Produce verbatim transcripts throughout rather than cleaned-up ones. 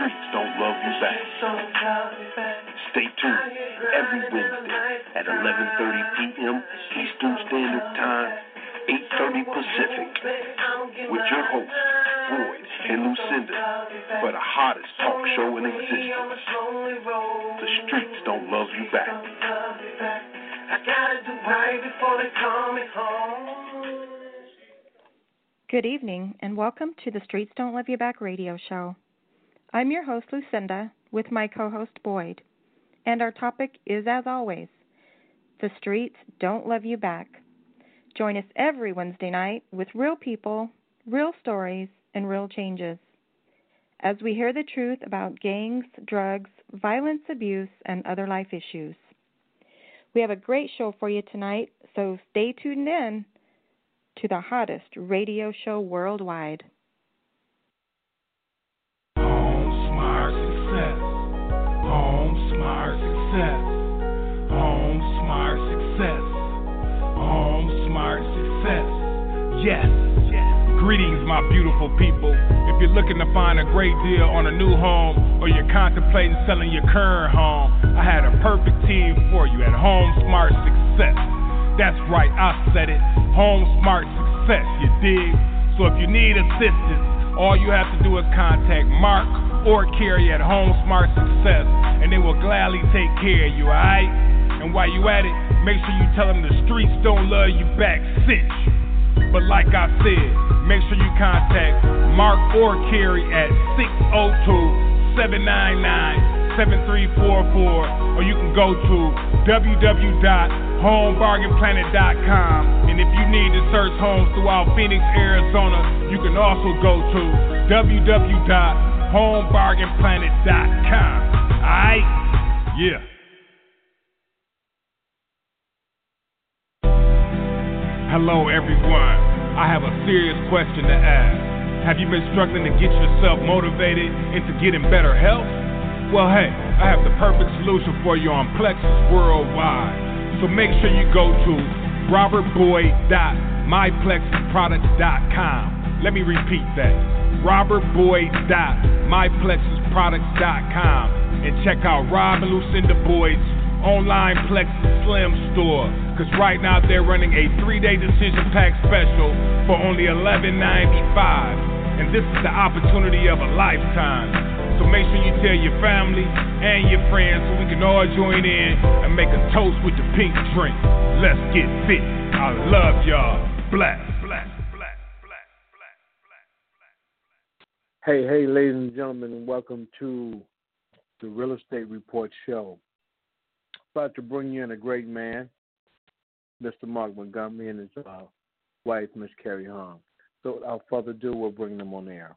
streets don't love you back. Stay tuned every Wednesday at eleven thirty p.m. Eastern Standard Time, eight thirty Pacific, with your hosts, Boyd and Lucinda, for the hottest talk show in existence. The streets don't love you back. I gotta do right before they call me home. Good evening, and welcome to the Streets Don't Love You Back radio show. I'm your host, Lucinda, with my co-host, Boyd, and our topic is, as always, the streets don't love you back. Join us every Wednesday night with real people, real stories, and real changes, as we hear the truth about gangs, drugs, violence, abuse, and other life issues. We have a great show for you tonight, so stay tuned in to the hottest radio show worldwide. Home Smart Success. Home Smart Success. Home Smart Success. Home Smart Success. Yes. Greetings, my beautiful people. If you're looking to find a great deal on a new home or you're contemplating selling your current home, I had a perfect team for you at Home Smart Success. That's right, I said it. Home Smart Success, you dig? So if you need assistance, all you have to do is contact Mark or Carrie at Home Smart Success, and they will gladly take care of you, alright? And while you at it, make sure you tell them the streets don't love you back, cinch. But like I said, make sure you contact Mark or Carrie at six oh two, seven nine nine, seven three four four, or you can go to w w w dot home bargain planet dot com. And if you need to search homes throughout Phoenix, Arizona, you can also go to w w w dot home bargain planet dot com. Alright? Yeah. Hello, everyone. I have a serious question to ask. Have you been struggling to get yourself motivated into getting better health? Well, hey, I have the perfect solution for you on Plexus Worldwide. So make sure you go to robert boyd dot my plexus products dot com. Let me repeat that. robert boyd dot my plexus products dot com and check out Rob and Lucinda Boyd's online Plexus Slim store. Because right now they're running a three-day decision pack special for only eleven ninety-five. And this is the opportunity of a lifetime. So make sure you tell your family and your friends so we can all join in and make a toast with the pink drink. Let's get fit. I love y'all. Black, black, black, black, black, black, black. Hey, hey, ladies and gentlemen, and welcome to the Real Estate Report Show. About to bring you in a great man, Mister Mark Montgomery, and his uh, wife, Miss Carrie Hong. So without further ado, we'll bring them on air.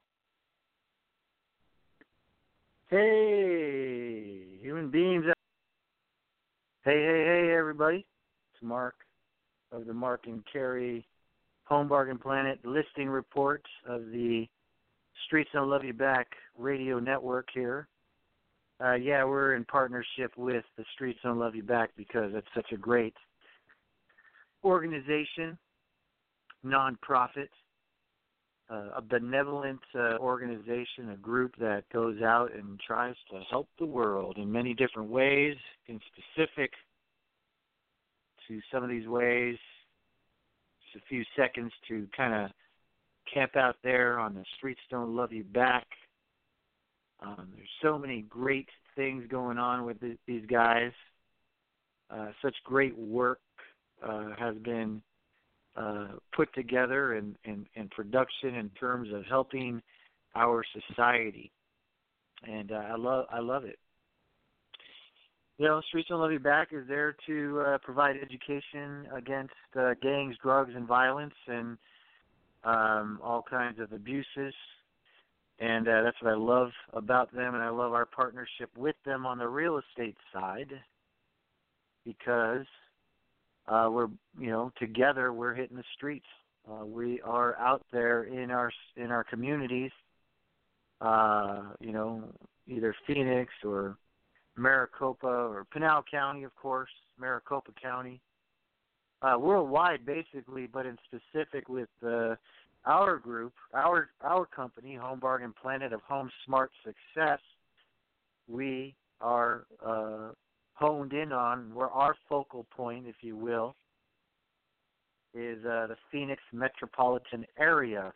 Hey, human beings. Hey, hey, hey, everybody. It's Mark of the Mark and Carrie Home Bargain Planet listing report of the Streets Don't Love You Back radio network here. Uh, yeah, we're in partnership with the Streets Don't Love You Back because it's such a great organization, nonprofit, uh, a benevolent uh, organization, a group that goes out and tries to help the world in many different ways. In specific to some of these ways, just a few seconds to kind of camp out there on the Streets Don't Love You Back. Um, there's so many great things going on with th- these guys. Uh, such great work uh, has been uh, put together in, in, in production in terms of helping our society, and uh, I love I love it. You know, Streets Don't Love You Back is there to uh, provide education against uh, gangs, drugs, and violence, and um, all kinds of abuses. And uh, that's what I love about them, and I love our partnership with them on the real estate side because uh, we're, you know, together we're hitting the streets. Uh, we are out there in our in our communities, uh, you know, either Phoenix or Maricopa or Pinal County, of course, Maricopa County, uh, worldwide basically, but in specific with uh, our group, our our company, Home Bargain Planet of Home Smart Success, we are uh, honed in on, where our focal point, if you will, is uh, the Phoenix metropolitan area.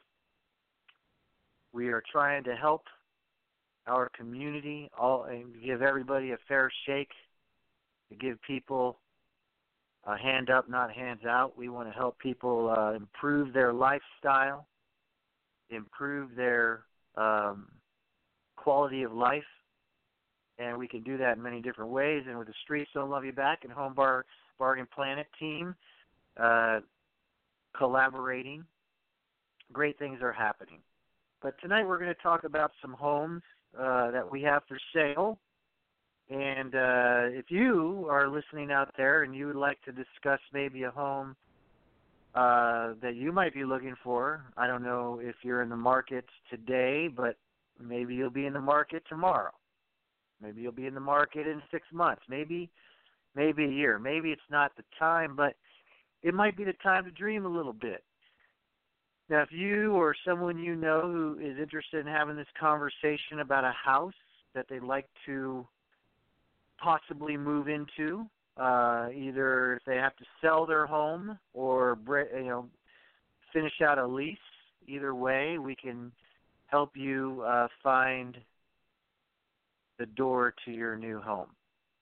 We are trying to help our community all and give everybody a fair shake, to give people a hand up, not hands out. We want to help people uh, improve their lifestyle, improve their um, quality of life, and we can do that in many different ways. And with the Streets Don't Love You Back and Home Bar- Bargain Planet team uh, collaborating, great things are happening. But tonight we're going to talk about some homes uh, that we have for sale. And uh, if you are listening out there and you would like to discuss maybe a home uh, that you might be looking for, I don't know if you're in the market today, but maybe you'll be in the market tomorrow. Maybe you'll be in the market in six months, maybe maybe a year. Maybe it's not the time, but it might be the time to dream a little bit. Now, if you or someone you know who is interested in having this conversation about a house that they'd like to possibly move into, uh, either if they have to sell their home or you know finish out a lease, either way, we can help you uh, find the door to your new home.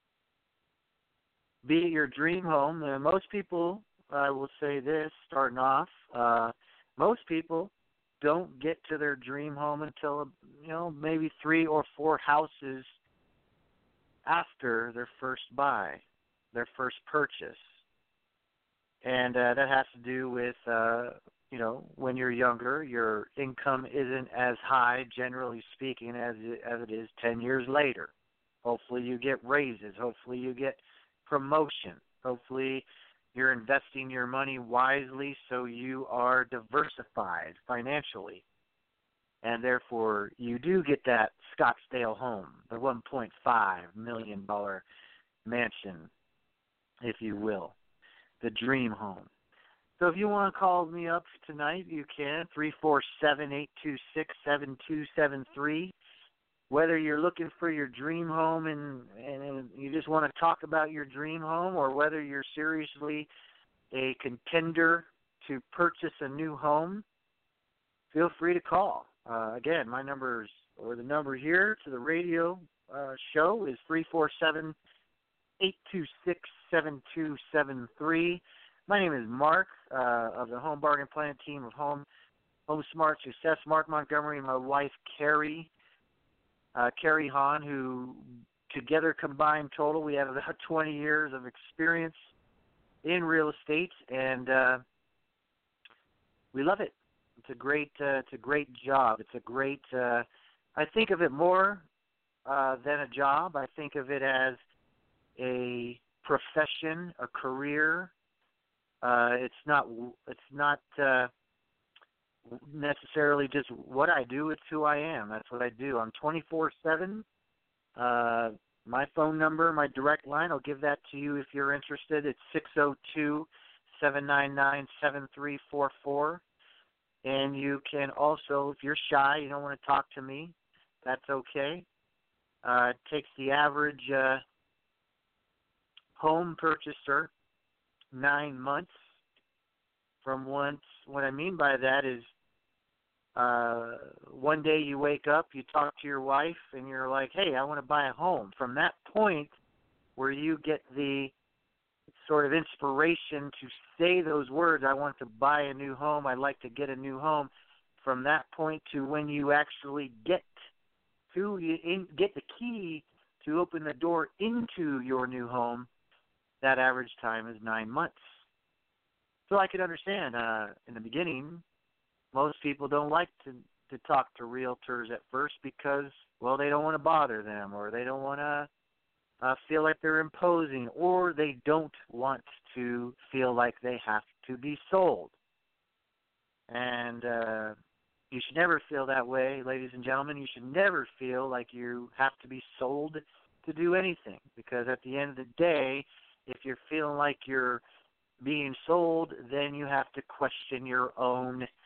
Be it your dream home. Uh, most people, I will say this, starting off, uh, most people don't get to their dream home until, you know, maybe three or four houses after their first buy, their first purchase. And uh, that has to do with, uh, you know, when you're younger, your income isn't as high, generally speaking, as it, as it is ten years later. Hopefully you get raises. Hopefully you get promotion. Hopefully you're investing your money wisely so you are diversified financially. And therefore you do get that Scottsdale home, the one point five million dollars mansion, if you will, the dream home. So if you want to call me up tonight, you can, three four seven, eight two six, seven two seven three. Whether you're looking for your dream home and, and you just want to talk about your dream home, or whether you're seriously a contender to purchase a new home, feel free to call. Uh, again, my numbers, or the number here to the radio uh, show is three four seven, eight two six, seven two seven three. My name is Mark uh, of the Home Bargain Planet team of Home Home Smart Success. Mark Montgomery and my wife, Carrie, uh, Carrie Hahn, who together combined total, we have about twenty years of experience in real estate, and uh, we love it. It's a great, uh, it's a great job. It's a great. Uh, I think of it more uh, than a job. I think of it as a profession, a career. Uh, it's not. It's not uh, necessarily just what I do. It's who I am. That's what I do. I'm twenty-four seven. Uh, my phone number, my direct line, I'll give that to you if you're interested. It's six oh two, seven nine nine, seven three four four. And you can also, if you're shy, you don't want to talk to me, that's okay. Uh, it takes the average uh, home purchaser nine months from once. What I mean by that is uh, one day you wake up, you talk to your wife, and you're like, hey, I want to buy a home. From that point where you get the sort of inspiration to say those words, I want to buy a new home, I'd like to get a new home, from that point to when you actually get to you in, get the key to open the door into your new home, that average time is nine months. So I could understand uh, in the beginning, most people don't like to, to talk to realtors at first because, well, they don't want to bother them, or they don't want to uh, feel like they're imposing, or they don't want to feel like they have to be sold. And uh, you should never feel that way, ladies and gentlemen. You should never feel like you have to be sold to do anything, because at the end of the day, if you're feeling like you're being sold, then you have to question your own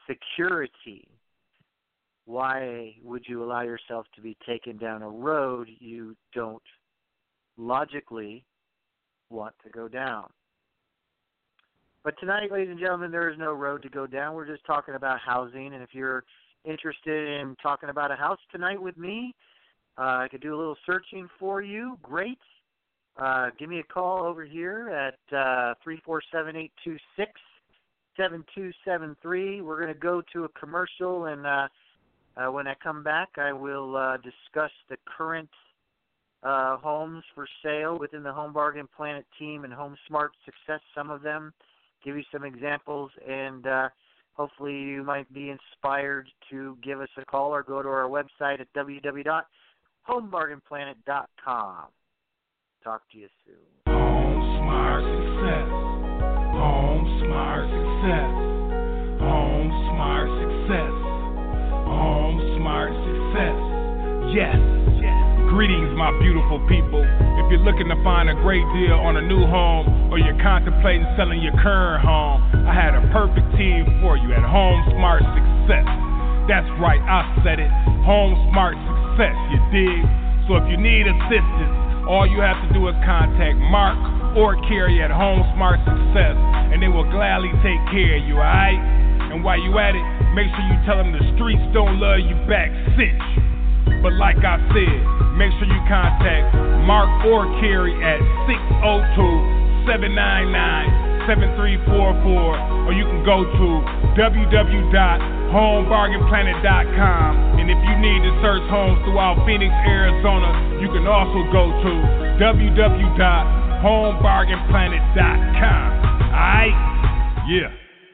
security. Why would you allow yourself to be taken down a road you don't logically want to go down? But tonight, ladies and gentlemen, there is no road to go down. We're just talking about housing, and if you're interested in talking about a house tonight with me, uh, I could do a little searching for you. Great. Uh, give me a call over here at uh, three four seven, eight two six, seven two seven three. We're going to go to a commercial, and uh, uh, when I come back, I will uh, discuss the current uh, homes for sale within the Home Bargain Planet team and Home Smart Success, some of them, give you some examples, and uh, hopefully you might be inspired to give us a call or go to our website at w w w dot home bargain planet dot com. Talk to you soon. Home Smart Success. Home Smart Success. Home Smart Success. Home Smart Success. Yes. Greetings, my beautiful people. If you're looking to find a great deal on a new home or you're contemplating selling your current home, I had a perfect team for you at Home Smart Success. That's right, I said it. Home Smart Success, you dig? So if you need assistance, all you have to do is contact Mark or Carrie at Home Smart Success, and they will gladly take care of you, all right? And while you at it, make sure you tell them the streets don't love you back, cinch. But like I said, make sure you contact Mark or Carrie at six oh two, seven nine nine, seven three four four, or you can go to w w w dot home bargain planet dot com. And if you need to search homes throughout Phoenix, Arizona, you can also go to w w w dot home bargain planet dot com. Alright? Yeah.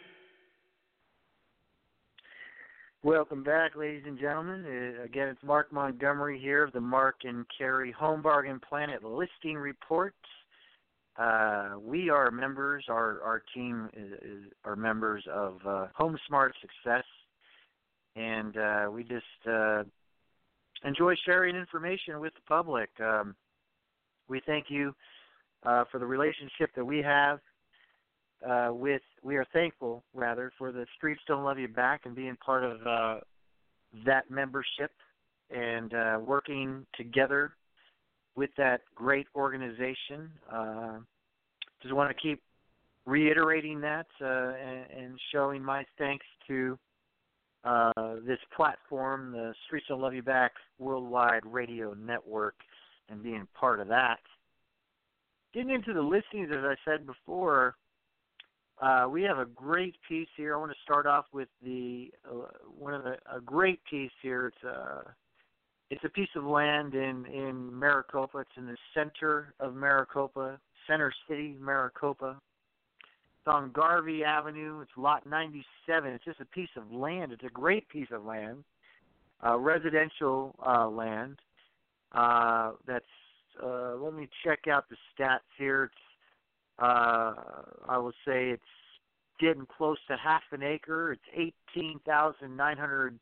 Welcome back, ladies and gentlemen. Uh, again, it's Mark Montgomery here of the Mark and Carrie Home Bargain Planet Listing Report. Uh, we are members, our, our team is, is, are members of uh, Home Smart Success, and uh, we just uh, enjoy sharing information with the public. Um, we thank you uh, for the relationship that we have uh, with, we are thankful, rather, for the Streets Don't Love You Back and being part of uh, that membership and uh, working together with that great organization. Uh, just want to keep reiterating that uh, and, and showing my thanks to uh, this platform, the Streets Don't Love You Back Worldwide Radio Network, and being part of that. Getting into the listings, as I said before, uh, we have a great piece here. I want to start off with the uh, one of the a great piece here. It's a It's a piece of land in, in Maricopa. It's in the center of Maricopa, Center City, Maricopa. It's on Garvey Avenue. It's lot ninety-seven. It's just a piece of land. It's a great piece of land, uh, residential uh, land. Uh, that's, uh, let me check out the stats here. It's, uh, I will say it's getting close to half an acre. It's eighteen thousand nine hundred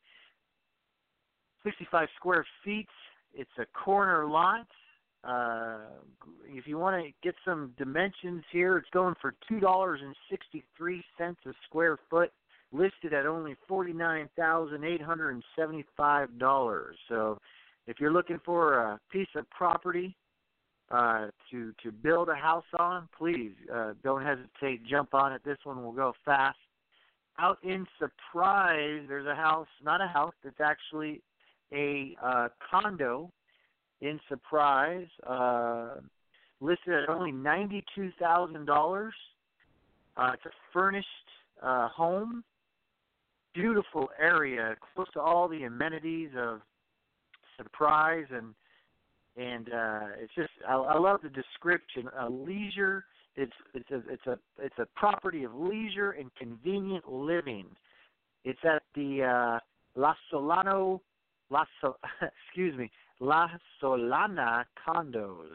sixty-five square feet. It's a corner lot. Uh, if you want to get some dimensions here, it's going for two dollars and sixty-three cents a square foot, listed at only forty-nine thousand eight hundred seventy-five dollars. So if you're looking for a piece of property uh, to, to build a house on, please uh, don't hesitate. Jump on it. This one will go fast. Out in Surprise, there's a house, not a house, it's actually a uh, condo in Surprise, uh, listed at only ninety-two thousand dollars. Uh, it's a furnished uh, home, beautiful area, close to all the amenities of Surprise, and and uh, it's just I, I love the description. A leisure, it's it's a it's a it's a property of leisure and convenient living. It's at the uh, La Solano. La so, excuse me, La Solana Condos.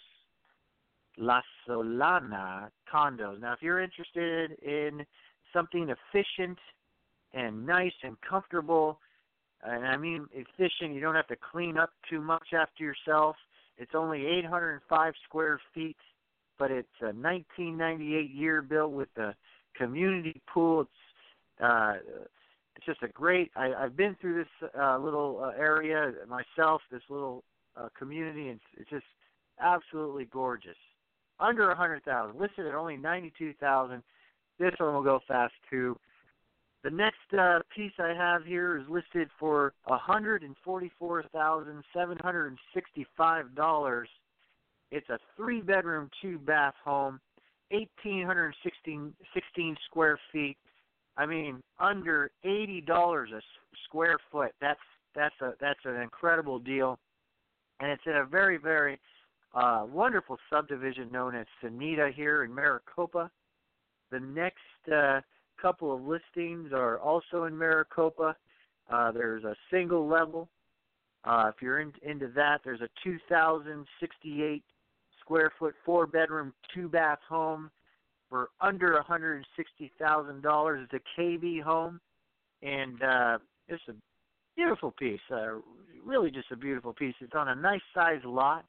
La Solana Condos. Now, if you're interested in something efficient and nice and comfortable, and I mean efficient, you don't have to clean up too much after yourself. It's only eight hundred five square feet, but it's a nineteen ninety-eight year built with a community pool. It's uh, it's just a great. I, I've been through this uh, little uh, area myself, this little uh, community, and it's just absolutely gorgeous. Under a hundred thousand, listed at only ninety-two thousand. This one will go fast too. The next uh, piece I have here is listed for one hundred forty-four thousand seven hundred sixty-five dollars. It's a three-bedroom, two-bath home, one thousand eight hundred sixteen, sixteen square feet. I mean, under eighty dollars a square foot. That's that's a that's an incredible deal, and it's in a very very uh, wonderful subdivision known as Sonita here in Maricopa. The next uh, couple of listings are also in Maricopa. Uh, there's a single level. Uh, if you're in, into that, there's a two thousand sixty-eight square foot, four bedroom, two bath home for under one hundred sixty thousand dollars. It's a K B home, and uh, it's a beautiful piece. Uh, really, just a beautiful piece. It's on a nice sized lot,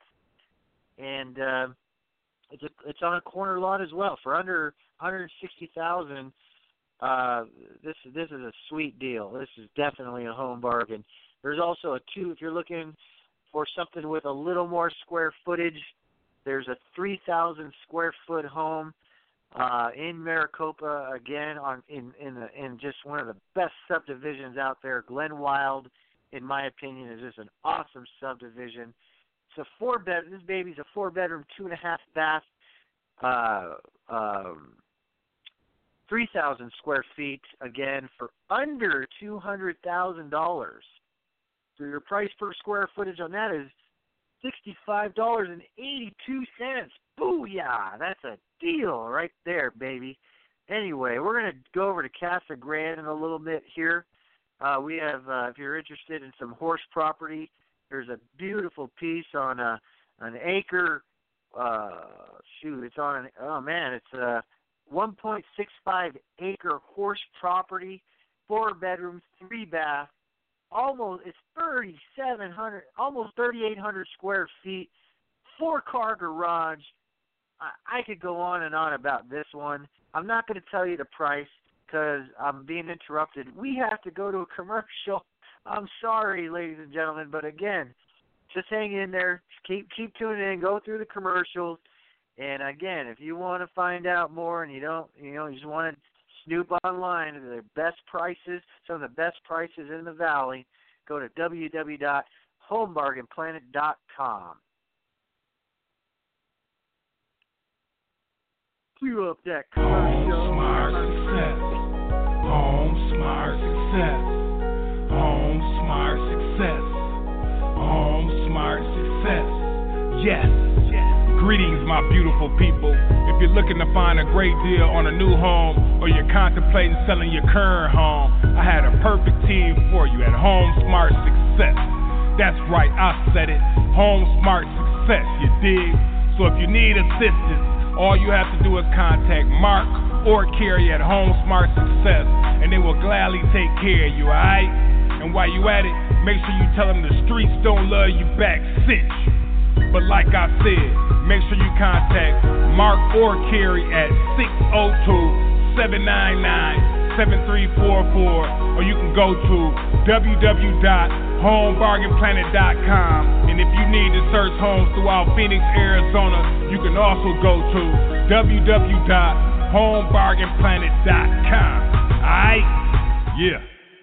and uh, it's a, it's on a corner lot as well for under one hundred sixty thousand dollars. Uh, this this is a sweet deal. This is definitely a home bargain. There's also a two, if you're looking for something with a little more square footage, there's a three thousand square foot home uh, in Maricopa, again, on in in, the, in just one of the best subdivisions out there. Glen Wild, in my opinion, is just an awesome subdivision. It's a four bed. This baby's a four bedroom, two and a half bath. Uh, um, three thousand square feet, again, for under two hundred thousand dollars. So your price per square footage on that is sixty-five dollars and eighty-two cents. Booyah! That's a deal right there, baby. Anyway, we're going to go over to Casa Grande in a little bit here. Uh, we have, uh, if you're interested in some horse property, there's a beautiful piece on a, an acre. Uh, shoot, it's on, an, oh man, it's a one point six five acre horse property, four bedrooms, three bath. Almost, it's thirty-seven hundred, almost thirty-eight hundred square feet, four-car garage. I, I could go on and on about this one. I'm not going to tell you the price because I'm being interrupted. We have to go to a commercial. I'm sorry, ladies and gentlemen, but again, just hang in there. Keep keep tuning in. Go through the commercials. And again, if you want to find out more and you don't, you know, you just want to snoop online at the best prices, some of the best prices in the valley, go to w w w dot home bargain planet dot com. Cue up that commercial. Home Smart Success. Home Smart Success. Home Smart Success. Home Smart Success. Yes. Greetings, my beautiful people. If you're looking to find a great deal on a new home or you're contemplating selling your current home, I had a perfect team for you at Home Smart Success. That's right, I said it. Home Smart Success, you dig? So if you need assistance, all you have to do is contact Mark or Carrie at Home Smart Success, and they will gladly take care of you, alright? And while you at it, make sure you tell them the streets don't love you back, cinch. But like I said, make sure you contact Mark or Carrie at six oh two, seven nine nine, seven three four four, or you can go to w w w dot home bargain planet dot com. And if you need to search homes throughout Phoenix, Arizona, you can also go to w w w dot home bargain planet dot com. Alright? Yeah.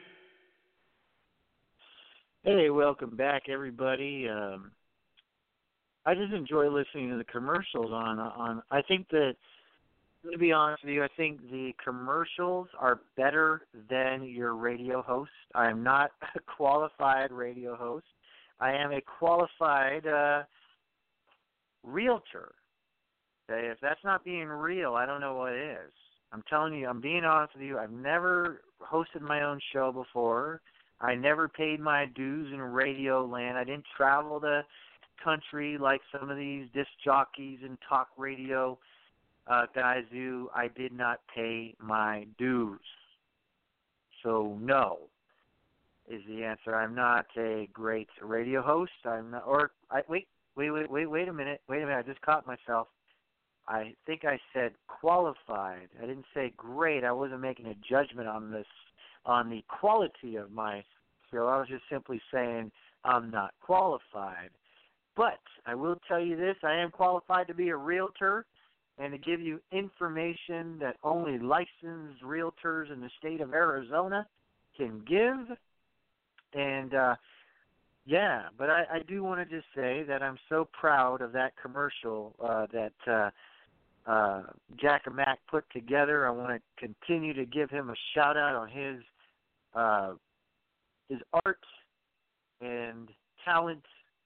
Hey, welcome back, everybody. Um, I just enjoy listening to the commercials on, on, I think that, to be honest with you, I think the commercials are better than your radio host. I am not a qualified radio host. I am a qualified uh, realtor. Okay? If that's not being real, I don't know what is. I'm telling you, I'm being honest with you, I've never hosted my own show before. I never paid my dues in radio land. I didn't travel the country like some of these disc jockeys and talk radio uh, guys do. I did not pay my dues. So no is the answer. I'm not a great radio host. I'm not, or I, wait, wait, wait, wait, wait a minute, wait a minute. I just caught myself. I think I said qualified. I didn't say great. I wasn't making a judgment on this on the quality of my show. I was just simply saying I'm not qualified. But I will tell you this, I am qualified to be a realtor and to give you information that only licensed realtors in the state of Arizona can give. And, uh, yeah, but I, I do want to just say that I'm so proud of that commercial uh, that uh, uh, Jack and Mac put together. I want to continue to give him a shout-out on his uh, his art and talent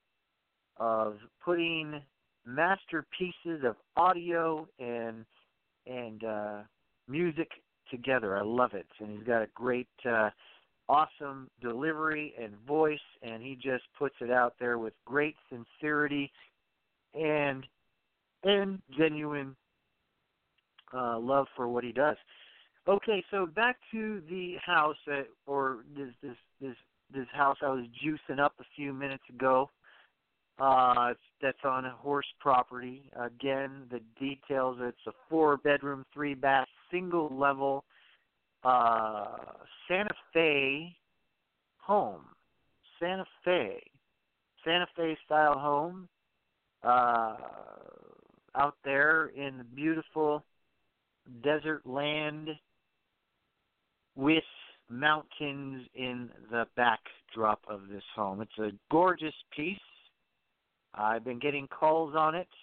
of putting masterpieces of audio and and uh, music together. I love it, and he's got a great, uh, awesome delivery and voice, and he just puts it out there with great sincerity and and genuine uh, love for what he does. Okay, so back to the house, that, or this this this this house I was juicing up a few minutes ago. Uh, that's on a horse property. Again, the details, it's a four-bedroom, three-bath, single-level uh, Santa Fe home. Santa Fe. Santa Fe-style home uh, out there in the beautiful desert land with mountains in the backdrop of this home. It's a gorgeous piece. I've been getting calls on it.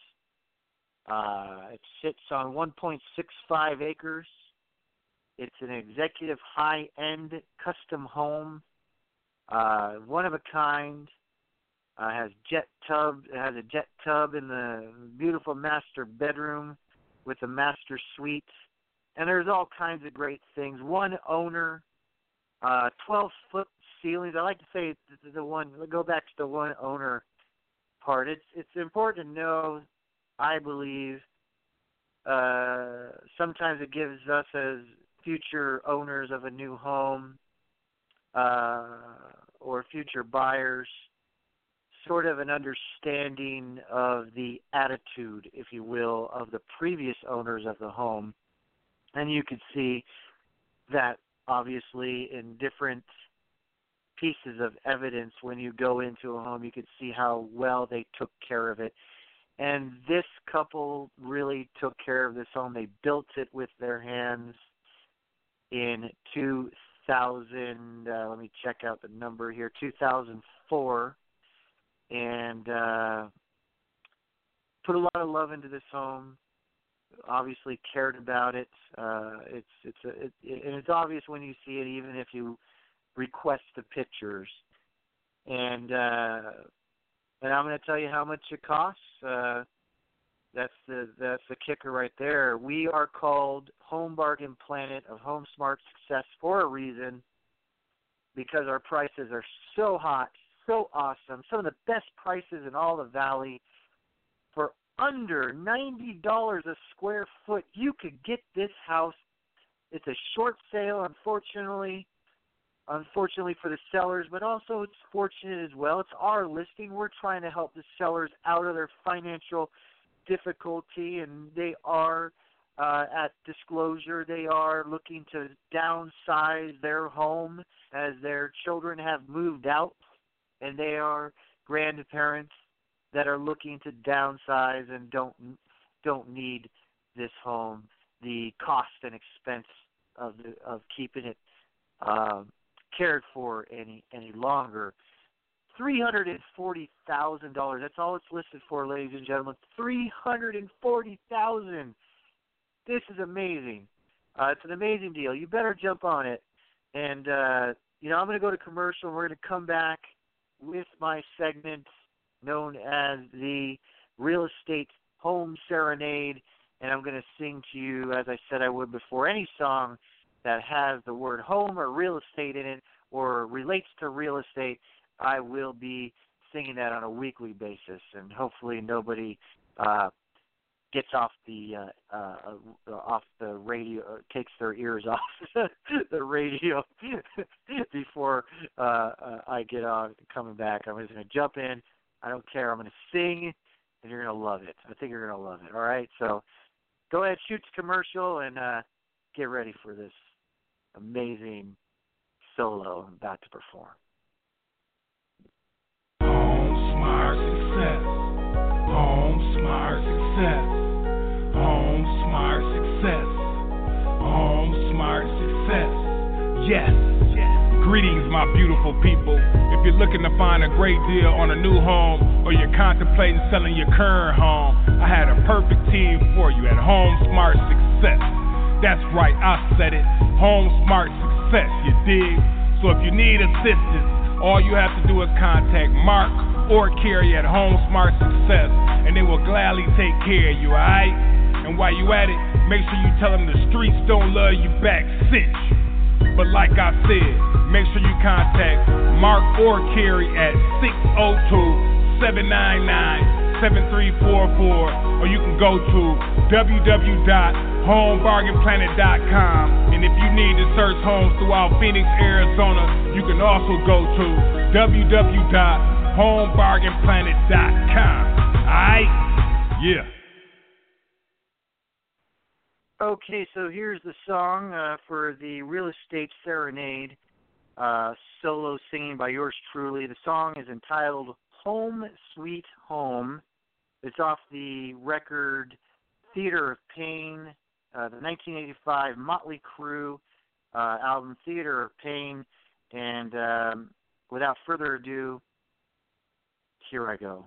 Uh, it sits on one point six five acres. It's an executive high-end custom home, uh, one of a kind. Uh, has jet tub. It has a jet tub in the beautiful master bedroom with a master suite, and there's all kinds of great things. One owner, uh, twelve-foot ceilings. I like to say the, the one. Let's go back to the one owner part. It's it's important to know, I believe, uh, sometimes it gives us as future owners of a new home uh, or future buyers sort of an understanding of the attitude, if you will, of the previous owners of the home. And you could see that obviously in different pieces of evidence when you go into a home. You could see how well they took care of it. And this couple really took care of this home. They built it with their hands in two thousand, uh, let me check out the number here, two thousand four, and uh, put a lot of love into this home. Obviously cared about it. Uh, it's it's a, it, and it's obvious when you see it, even if you request the pictures. And uh, and I'm going to tell you how much it costs. Uh, that's the that's the kicker right there. We are called Home Bargain Planet of Home Smart Success for a reason, because our prices are so hot, so awesome. Some of the best prices in all the valley. For under ninety dollars a square foot, you could get this house. It's a short sale, unfortunately. Unfortunately for the sellers, but also it's fortunate as well. It's our listing. We're trying to help the sellers out of their financial difficulty, and they are uh, at disclosure. They are looking to downsize their home as their children have moved out, and they are grandparents that are looking to downsize and don't don't need this home. The cost and expense of the, of keeping it Um, cared for any any longer. three hundred forty thousand dollars. That's all it's listed for, ladies and gentlemen. three hundred forty thousand dollars. This is amazing. Uh, it's an amazing deal. You better jump on it. And, uh, you know, I'm going to go to commercial, and we're going to come back with my segment known as the Real Estate Home Serenade, and I'm going to sing to you, as I said I would before, any song that has the word home or real estate in it or relates to real estate. I will be singing that on a weekly basis, and hopefully nobody uh, gets off the uh, uh, off the radio, uh, takes their ears off the radio before uh, uh, I get on coming back. I'm just going to jump in. I don't care. I'm going to sing, and you're going to love it. I think you're going to love it. All right, so go ahead, shoot the commercial, and uh, get ready for this amazing solo. I'm about to perform. Home Smart Success. Home Smart Success. Home Smart Success. Home Smart Success. Yes. Greetings, my beautiful people. If you're looking to find a great deal on a new home or you're contemplating selling your current home, I had a perfect team for you at Home Smart Success. That's right, I said it. Home Smart Success, you dig? So if you need assistance, all you have to do is contact Mark or Carrie at Home Smart Success, and they will gladly take care of you, alright? And while you at it, make sure you tell them the streets don't love you back, cinch. But like I said, make sure you contact Mark or Carrie at six oh two, seven nine nine, seven three four four, or you can go to w w w dot home bargain planet dot com. And if you need to search homes throughout Phoenix, Arizona, you can also go to w w w dot home bargain planet dot com. Alright? Yeah. Okay, so here's the song uh, for the Real Estate Serenade, uh, solo singing by yours truly. The song is entitled Home Sweet Home. It's off the record Theater of Pain, uh, the nineteen eighty-five Motley Crue uh, album Theater of Pain. And um, without further ado, here I go.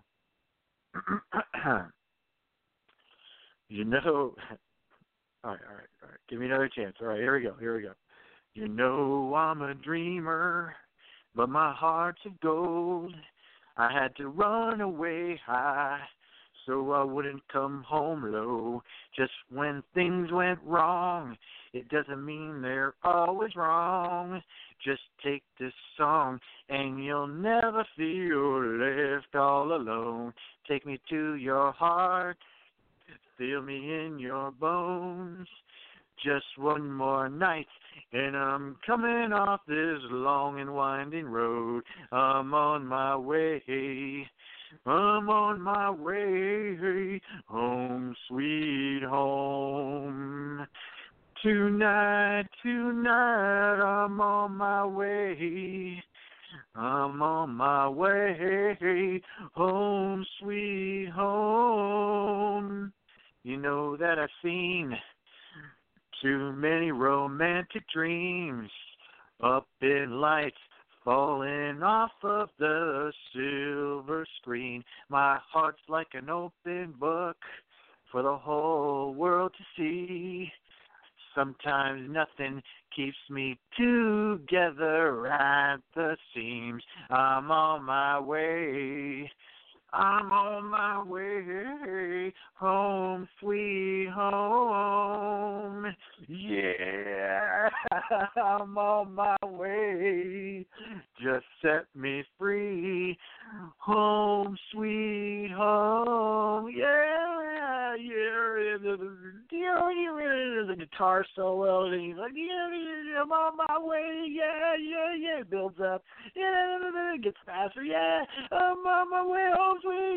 You know... All right, all right, all right. Give me another chance. All right, here we go, here we go. You know I'm a dreamer, but my heart's of gold. I had to run away high so I wouldn't come home low. Just when things went wrong, it doesn't mean they're always wrong. Just take this song and you'll never feel left all alone. Take me to your heart. Feel me in your bones. Just one more night, and I'm coming off this long and winding road. I'm on my way. I'm on my way. Home, sweet home. Tonight, tonight, I'm on my way. I'm on my way. Home, sweet home. You know that I've seen too many romantic dreams up in lights falling off of the silver screen. My heart's like an open book for the whole world to see. Sometimes nothing keeps me together at the seams. I'm on my way. I'm on my way home, sweet home. Yeah, I'm on my way. Just set me free. Home, sweet home. Yeah, yeah. There's a guitar solo, and he's like, yeah, I'm on my way. Yeah, yeah, yeah. It builds up. Yeah, it gets faster. Yeah, I'm on my way home.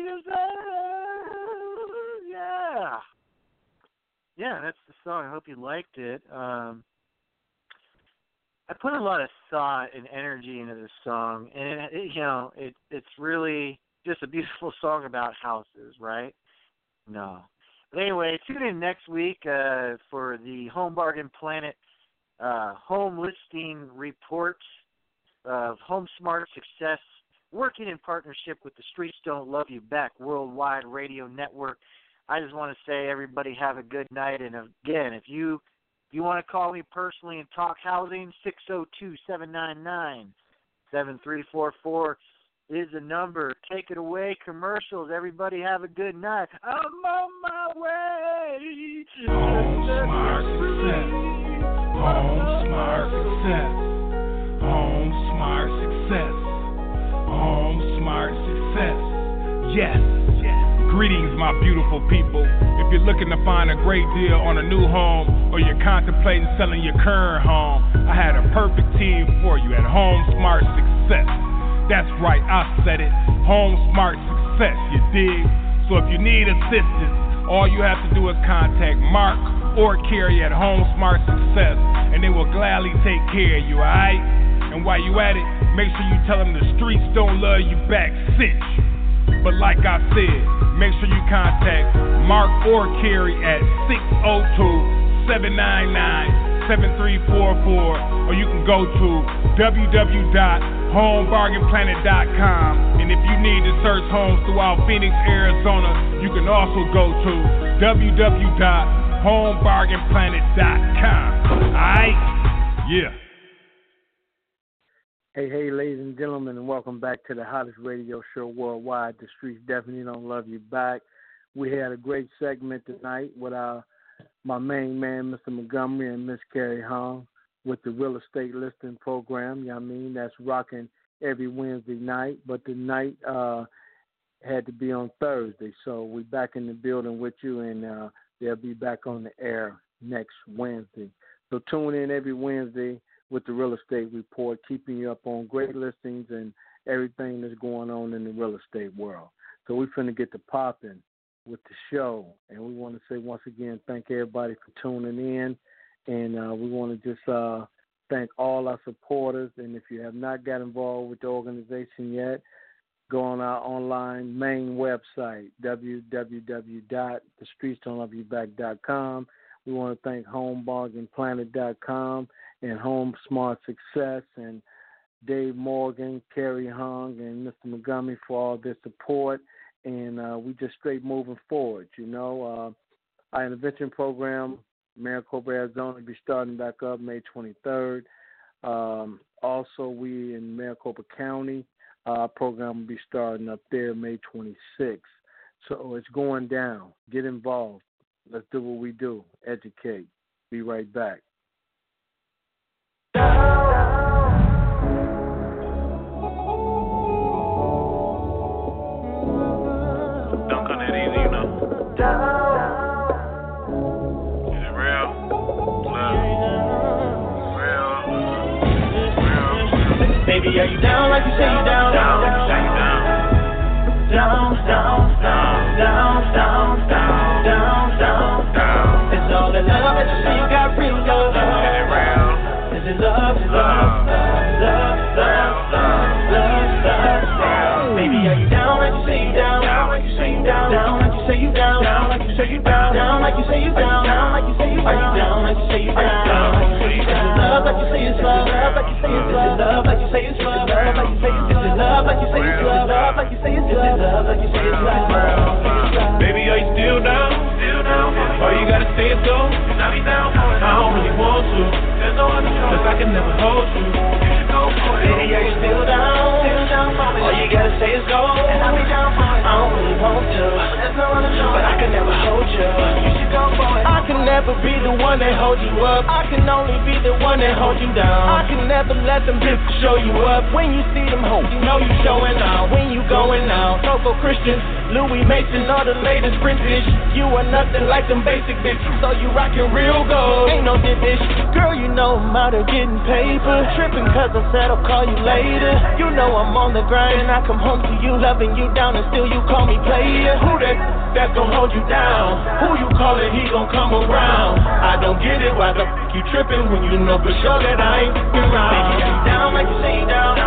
Yeah. Yeah, that's the song. I hope you liked it. Um, I put a lot of thought and energy into this song, and it, it, you know, it it's really just a beautiful song about houses, right? No. But anyway, tune in next week uh, for the Home Bargain Planet uh, home listing report of Home Smart Success, working in partnership with the Streets Don't Love You Back Worldwide Radio Network. I just want to say, everybody, have a good night. And again, if you if you want to call me personally and talk housing, six oh two, seven nine nine, seven three four four is the number. Take it away. Commercials. Everybody have a good night. I'm on my way. Home Smart Success. Home Smart Success. Home Smart Success. Home Smart Success. Yes. Greetings, my beautiful people. If you're looking to find a great deal on a new home or you're contemplating selling your current home, I had a perfect team for you at Home Smart Success. That's right, I said it. Home Smart Success, you dig? So if you need assistance, all you have to do is contact Mark or Carrie at Home Smart Success, and they will gladly take care of you, alright? And And while you at it, make sure you tell them the streets don't love you back, cinch. But like I said, make sure you contact Mark or Carrie at six oh two, seven nine nine, seven three four four, or you can go to w w w dot home bargain planet dot com. And if you need to search homes throughout Phoenix, Arizona, you can also go to w w w dot home bargain planet dot com. Alright? Yeah. Hey, hey, ladies and gentlemen, and welcome back to the hottest radio show worldwide. The streets definitely don't love you back. We had a great segment tonight with our my main man, Mister Montgomery, and Miss Carrie Hong with the real estate listing program. You know what I mean? That's rocking every Wednesday night, but the night uh, had to be on Thursday. So we're back in the building with you, and uh, they'll be back on the air next Wednesday. So tune in every Wednesday with the Real Estate Report, keeping you up on great listings and everything that's going on in the real estate world. So we're finna get to popping with the show, and we want to say once again thank everybody for tuning in, and uh, we want to just uh, thank all our supporters. And if you have not got involved with the organization yet, go on our online main website, w w w dot the streets don't love you back dot com. We want to thank home bargain planet dot com and Home Smart Success and Dave Morgan, Carrie Hong, and Mister Montgomery for all their support. And uh, we just straight moving forward, you know. Uh, our intervention program, Maricopa, Arizona, will be starting back up May twenty-third. Um, also, we in Maricopa County, our uh, program will be starting up there May twenty-sixth. So it's going down. Get involved. Let's do what we do. Educate. Be right back. Baby, are you down like you say you down? Down like you say you down. Down, down, down, down, down, down, down, down, down. It's all the love that you say you got real love. Is it real? Is it love? Is love? Love, love, love, love, love. Baby, are you down like you say you down? Down like you say you down. Down like you say you down. Down like you say you down. Down like you say you down. Down like you say you down. Are you down like you say you down? Is it love like you say it's love? Love like you say it's love? Is it love like you say it's love? Love like you say it's love? Is it love like you say it's love? Love like you say it's love? Is it love like you say it's love? Baby, are you still down? Still down? All you gotta say is go. Not be down. I don't really want to. There's no other choice. 'Cause I can never hold you. You should go for it. Baby, are you still down? Still down for me. All you gotta say is go. And I'll be down for it. I don't really want to. There's no other choice. But I can never hold you. You should go for it. I can never be the one that holds you up. I can only be the one that holds you down. I can never let them bitches show you up. When you see them hoes, you know you showing out. When you going out, Coco Christian, Louis Mason, all the latest vintage. You are nothing like them basic bitches. So you rockin' real gold. Ain't no dip bitch. Girl, you know I'm out of getting paper. Trippin' 'cause I said I'll call you later. You know I'm on the grind and I come home to you, loving you down, and still you call me player. Who that that's gon' hold you down? Who you callin', he gon' come around. I don't get it, why the f*** you trippin' when you know for sure that I ain't f***ing around. Baby, you down like you say you down.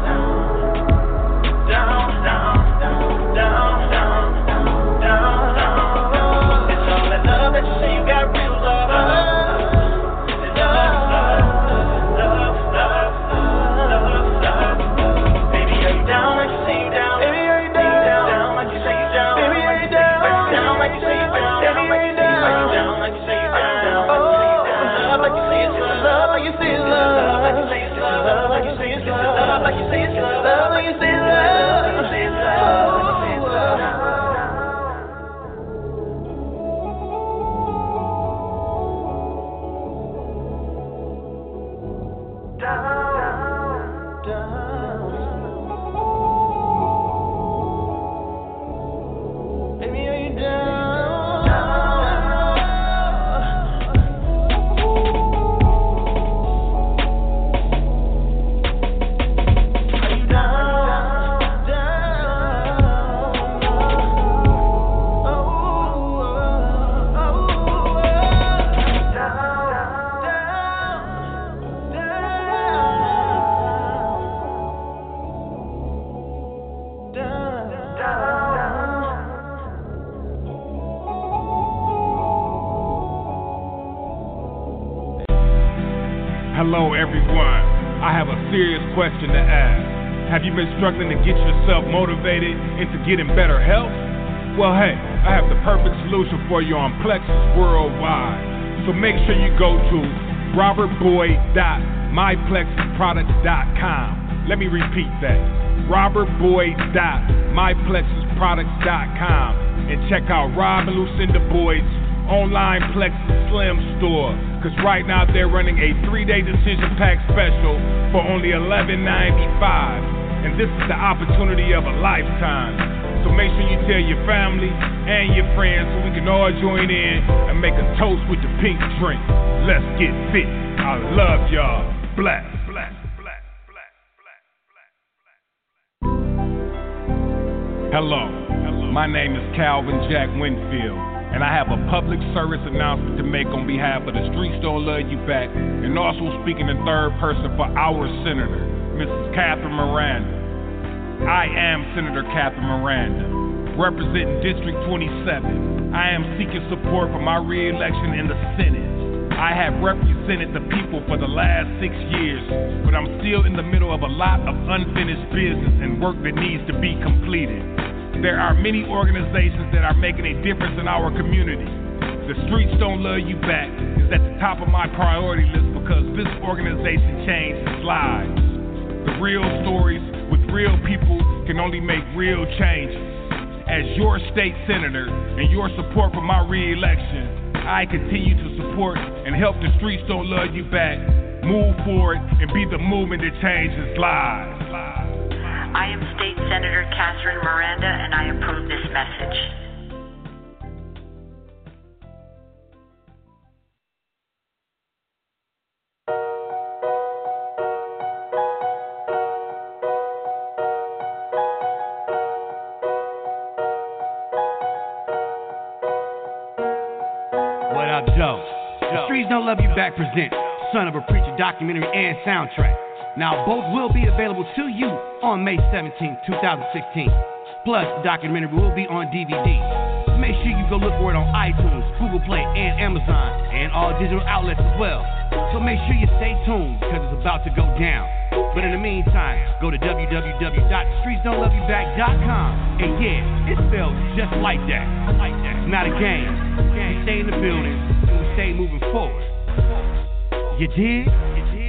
Down, down, down, down, down, down, down. It's all that love that you say you got real love. It's love, love, love, love, love, love. Baby, are you down like you say you down? Baby, are you down? Down like you say you down. Baby, are you down? Down like you say you down. Baby, are you down? Are you down like you say you down? Oh, love like you say it's love. Love like you say it's love. Love like you say it's love. Love like you say it's love. Love like Hello everyone, I have a serious question to ask. Have you been struggling to get yourself motivated into getting better health? Well hey, I have the perfect solution for you on Plexus Worldwide. So make sure you go to robert boyd dot my plexus products dot com. Let me repeat that, robert boyd dot my plexus products dot com, and check out Rob and Lucinda Boyd's online Plexus Slim store, because right now they're running a three-day decision pack special for only eleven ninety-five, and this is the opportunity of a lifetime. So make sure you tell your family and your friends so we can all join in and make a toast with the pink drink. Let's get fit. I love y'all. Black, black, black, black, black, black, black. Hello. Hello. My name is Calvin Jack Winfield, and I have a public service announcement to make on behalf of the Streets Don't Love You Back, and also speaking in third person for our Senator, Missus Catherine Miranda. I am Senator Catherine Miranda, representing District twenty-seven. I am seeking support for my re-election in the Senate. I have represented the people for the last six years, but I'm still in the middle of a lot of unfinished business and work that needs to be completed. There are many organizations that are making a difference in our community. The Streets Don't Love You Back is at the top of my priority list because this organization changes lives. The real stories with real people can only make real changes. As your state senator and your support for my re-election, I continue to support and help the Streets Don't Love You Back move forward and be the movement that changes lives. I am State Senator Catherine Miranda, and I approve this message. What up, Joe? The Streets Don't Love You Back presents Son of a Preacher documentary and soundtrack. Now, both will be available to you on May seventeenth, twenty sixteen. Plus, the documentary will be on D V D. Make sure you go look for it on iTunes, Google Play, and Amazon, and all digital outlets as well. So make sure you stay tuned, because it's about to go down. But in the meantime, go to w w w dot streets don't love you back dot com. And yeah, it's spelled just like that. Like that. It's not a game. We stay in the building, and we stay moving forward. You dig? You dig?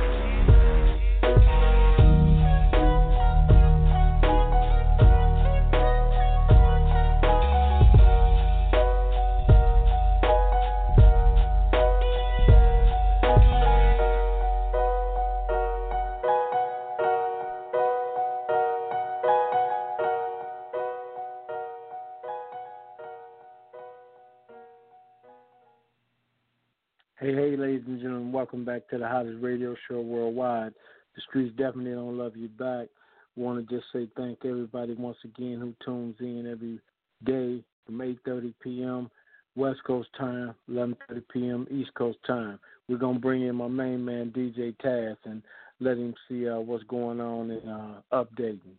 Hey, hey, ladies and gentlemen, welcome back to the hottest radio show worldwide. The Streets Definitely Don't Love You Back. Want to just say thank everybody once again who tunes in every day from eight thirty p.m. West Coast time, eleven thirty p.m. East Coast time. We're going to bring in my main man, D J Taz, and let him see uh, what's going on and uh, updating.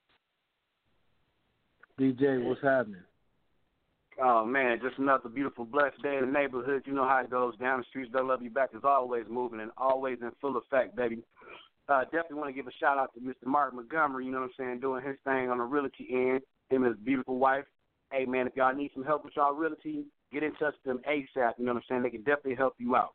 D J, what's happening? Oh, man, just another beautiful, blessed day in the neighborhood. You know how it goes down. The Streets Don't Love You Back is always moving and always in full effect, baby. Uh, definitely want to give a shout-out to Mister Mark Montgomery, you know what I'm saying, doing his thing on the realty end, him and his beautiful wife. Hey, man, if y'all need some help with y'all realty, get in touch with them ASAP, you know what I'm saying. They can definitely help you out.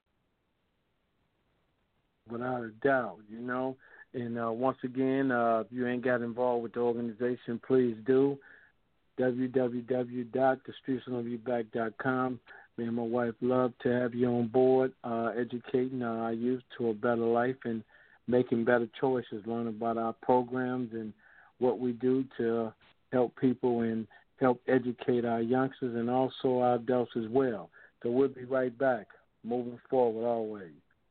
Without a doubt, you know. And uh, once again, uh, if you ain't got involved with the organization, please do. w w w dot the streets don't love you back dot com. Me and my wife love to have you on board, uh, educating uh, our youth to a better life and making better choices, learning about our programs and what we do to help people and help educate our youngsters and also our adults as well. So we'll be right back, moving forward always.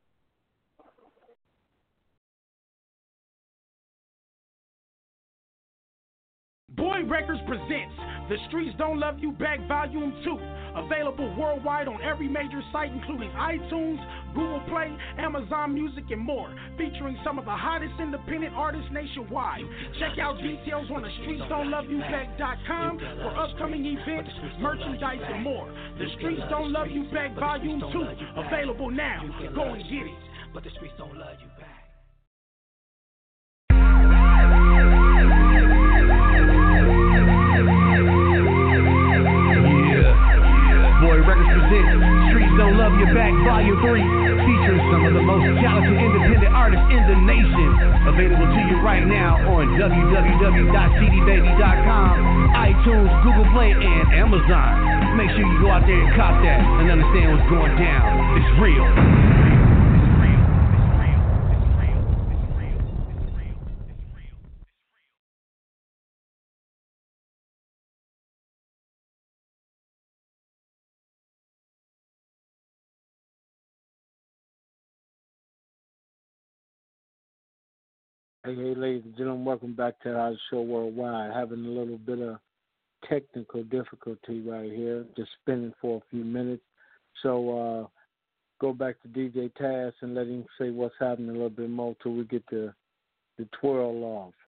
Boyd Records presents The Streets Don't Love You Back Volume two. Available worldwide on every major site, including iTunes, Google Play, Amazon Music, and more. Featuring some of the hottest independent artists nationwide. Check out details on the streets don't love you back dot com for upcoming events, merchandise, and more. The Streets Don't Love You Back Volume two. Available now. Go and get it. but the streets don't love you back. Boy Records presents Streets Don't Love You Back Volume three, featuring some of the most talented independent artists in the nation. Available to you right now on w w w dot c d baby dot com, iTunes, Google Play, and Amazon. Make sure you go out there and cop that and understand what's going down. It's real. Hey, hey, ladies and gentlemen, welcome back to our show worldwide. Having a little bit of technical difficulty right here, just spinning for a few minutes. So uh, go back to D J Taz and let him say what's happening a little bit more till we get the, the twirl off.